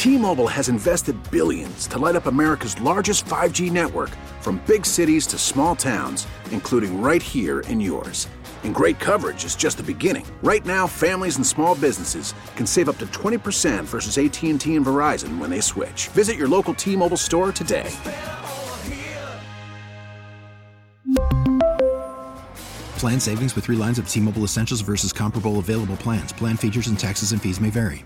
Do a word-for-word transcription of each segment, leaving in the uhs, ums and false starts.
T-Mobile has invested billions to light up America's largest five G network, from big cities to small towns, including right here in yours. And great coverage is just the beginning. Right now, families and small businesses can save up to twenty percent versus A T and T and Verizon when they switch. Visit your local T-Mobile store today. Plan savings with three lines of T-Mobile Essentials versus comparable available plans. Plan features and taxes and fees may vary.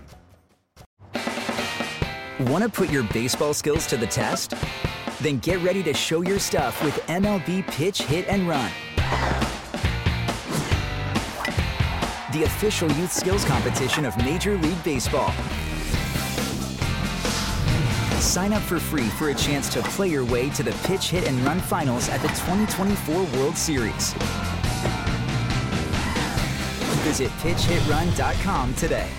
Want to put your baseball skills to the test? Then get ready to show your stuff with M L B Pitch, Hit, and Run. The official youth skills competition of Major League Baseball. Sign up for free for a chance to play your way to the Pitch, Hit, and Run finals at the twenty twenty-four World Series. Visit pitch hit run dot com today.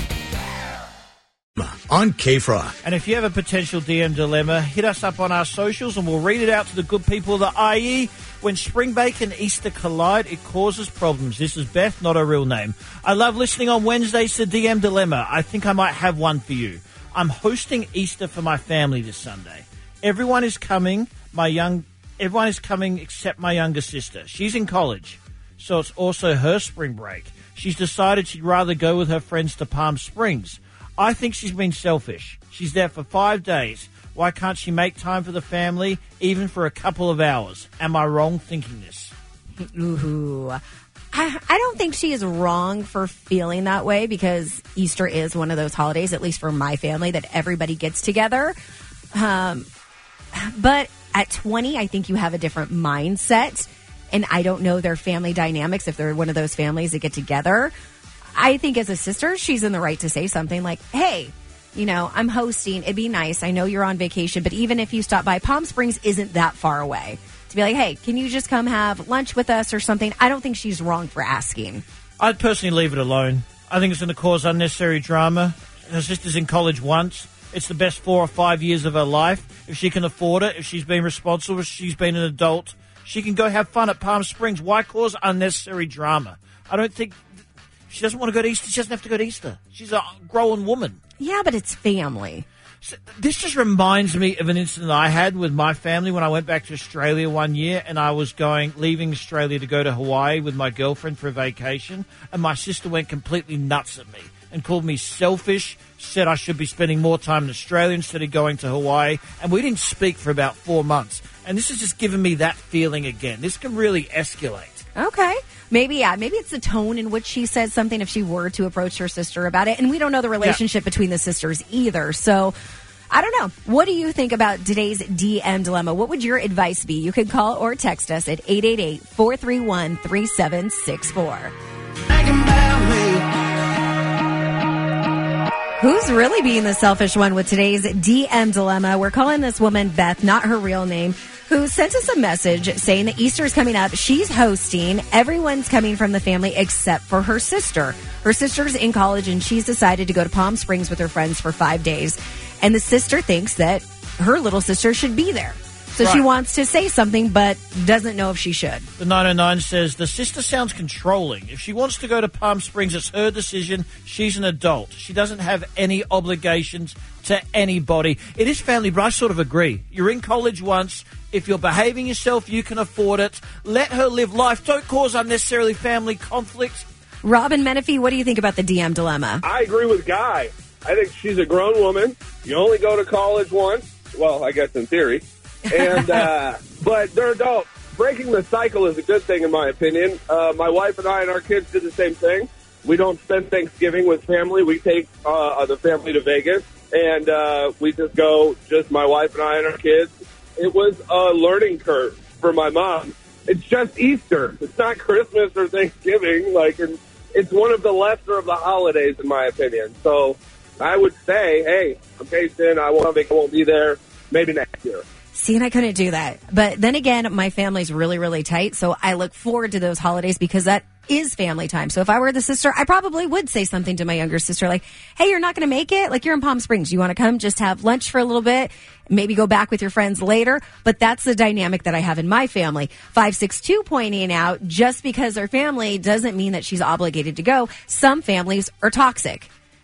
On K-Frog. And if you have a potential D M dilemma, hit us up on our socials and we'll read it out to the good people of the I E. When spring break and Easter collide, it causes problems. This is Beth, not her real name. I love listening on Wednesdays to D M Dilemma. I think I might have one for you. I'm hosting Easter for my family this Sunday. Everyone is coming. My young, everyone is coming except my younger sister. She's in college, so it's also her spring break. She's decided she'd rather go with her friends to Palm Springs. I think she's been selfish. She's there for five days. Why can't she make time for the family, even for a couple of hours? Am I wrong thinking this? Ooh. I, I don't think she is wrong for feeling that way, because Easter is one of those holidays, at least for my family, that everybody gets together. Um, but at twenty, I think you have a different mindset, and I don't know their family dynamics if they're one of those families that get together. I think as a sister, she's in the right to say something like, hey, you know, I'm hosting. It'd be nice. I know you're on vacation, but even if you stop by, Palm Springs isn't that far away. To be like, hey, can you just come have lunch with us or something? I don't think she's wrong for asking. I'd personally leave it alone. I think it's going to cause unnecessary drama. Her sister's in college once. It's the best four or five years of her life. If she can afford it, if she's been responsible, if she's been an adult, she can go have fun at Palm Springs. Why cause unnecessary drama? I don't think... She doesn't want to go to Easter. She doesn't have to go to Easter. She's a grown woman. Yeah, but it's family. So this just reminds me of an incident I had with my family when I went back to Australia one year, and I was going leaving Australia to go to Hawaii with my girlfriend for a vacation, and my sister went completely nuts at me and called me selfish, said I should be spending more time in Australia instead of going to Hawaii, and we didn't speak for about four months. And this has just given me that feeling again. This can really escalate. Okay. Maybe, yeah. Maybe it's the tone in which she says something if she were to approach her sister about it. And we don't know the relationship yeah. between the sisters either. So, I don't know. What do you think about today's D M dilemma? What would your advice be? You can call or text us at eight eight eight, four three one, three seven six four. Who's really being the selfish one with today's D M dilemma? We're calling this woman Beth, not her real name, who sent us a message saying that Easter is coming up. She's hosting. Everyone's coming from the family except for her sister. Her sister's in college, and she's decided to go to Palm Springs with her friends for five days. And the sister thinks that her little sister should be there. So right. she wants to say something, but doesn't know if she should. The nine oh nine says, the sister sounds controlling. If she wants to go to Palm Springs, it's her decision. She's an adult. She doesn't have any obligations to anybody. It is family, but I sort of agree. You're in college once. If you're behaving yourself, you can afford it. Let her live life. Don't cause unnecessarily family conflict. Robin Menifee, what do you think about the D M dilemma? I agree with Guy. I think she's a grown woman. You only go to college once. Well, I guess in theory. and uh, But they're adults. Breaking the cycle is a good thing, in my opinion. Uh, my wife and I and our kids did the same thing. We don't spend Thanksgiving with family. We take uh, the family to Vegas, and uh, we just go, just my wife and I and our kids. It was a learning curve for my mom. It's just Easter. It's not Christmas or Thanksgiving. Like, and it's one of the lesser of the holidays, in my opinion. So I would say, hey, I'm based in. I won't, I won't be there. Maybe next year. See, and I couldn't do that. But then again, my family's really, really tight. So I look forward to those holidays because that is family time. So if I were the sister, I probably would say something to my younger sister like, hey, you're not going to make it? Like, you're in Palm Springs. You want to come just have lunch for a little bit? Maybe go back with your friends later. But that's the dynamic that I have in my family. five six two pointing out, just because they're family doesn't mean that she's obligated to go. Some families are toxic.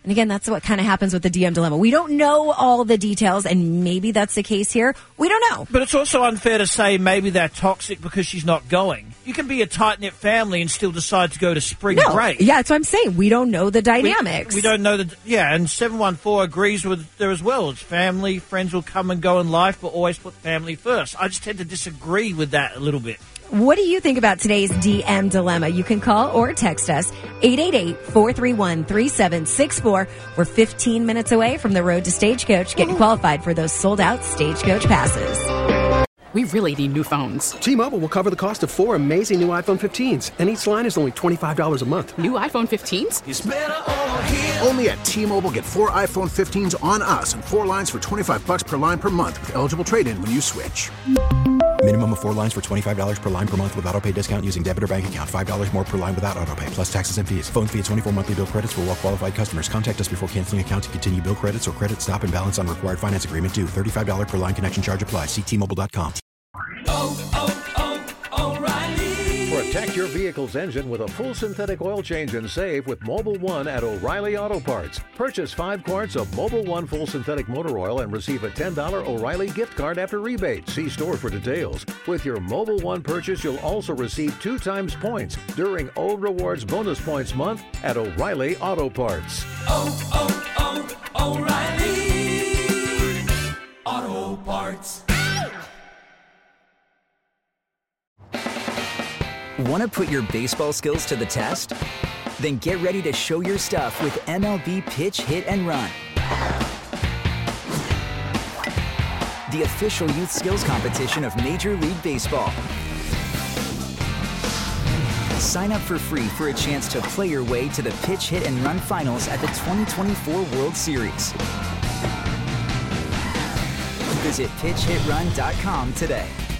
And again, that's what kind of happens with the D M dilemma. We don't know all the details, and maybe that's the case here. We don't know. But it's also unfair to say maybe they're toxic because she's not going. You can be a tight-knit family and still decide to go to spring no, break. Yeah, that's what I'm saying. We don't know the dynamics. We, we don't know the... Yeah, and seven one four agrees with there as well. It's family, friends will come and go in life, but always put family first. I just tend to disagree with that a little bit. What do you think about today's D M dilemma? You can call or text us eight eight eight, four three one, three seven six four. We're fifteen minutes away from the road to Stagecoach, getting qualified for those sold-out Stagecoach passes. We really need new phones. T-Mobile will cover the cost of four amazing new iPhone fifteens, and each line is only twenty-five dollars a month. New iPhone fifteens? It's better over here. Only at T-Mobile, get four iPhone fifteens on us and four lines for twenty-five dollars per line per month with eligible trade-in when you switch. Minimum of four lines for twenty-five dollars per line per month with autopay discount using debit or bank account. five dollars more per line without autopay, plus taxes and fees. Phone fee at twenty-four monthly bill credits for well-qualified customers. Contact us before canceling account to continue bill credits or credit stop and balance on required finance agreement due. thirty-five dollars per line connection charge applies. See T Mobile dot com. Oh, oh, oh, O'Reilly. Protect your vehicle's engine with a full synthetic oil change and save with Mobil one at O'Reilly Auto Parts. Purchase five quarts of Mobil one full synthetic motor oil and receive a ten dollars O'Reilly gift card after rebate. See store for details. With your Mobil one purchase, you'll also receive two times points during O Rewards Bonus Points Month at O'Reilly Auto Parts. Oh, oh, oh, O'Reilly Auto Parts. Want to put your baseball skills to the test? Then get ready to show your stuff with M L B Pitch Hit and Run, the official youth skills competition of Major League Baseball. Sign up for free for a chance to play your way to the Pitch Hit and Run Finals at the twenty twenty-four World Series. Visit pitch hit run dot com today.